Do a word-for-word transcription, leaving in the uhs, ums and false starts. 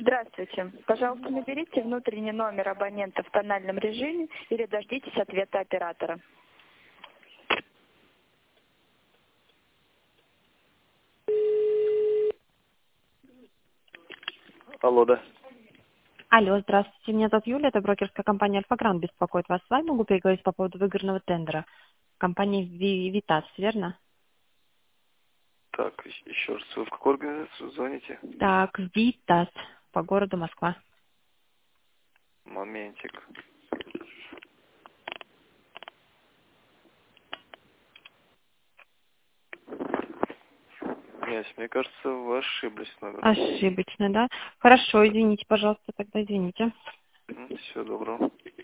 Здравствуйте. Пожалуйста, наберите внутренний номер абонента в тональном режиме или дождитесь ответа оператора. Алло, да. Алло, здравствуйте. Меня зовут Юлия, это брокерская компания Альфа-Гранд беспокоит вас. С вами могу переговорить по поводу выигранного тендера. Компания Ви- Витас, верно? Так, ещ- еще раз, вы в какую организацию звоните? Так, Витас, по городу Москва. Моментик. Нет, мне кажется, вы ошиблись номером. Ошибочно, да? Хорошо, извините, пожалуйста, тогда извините. Всего доброго.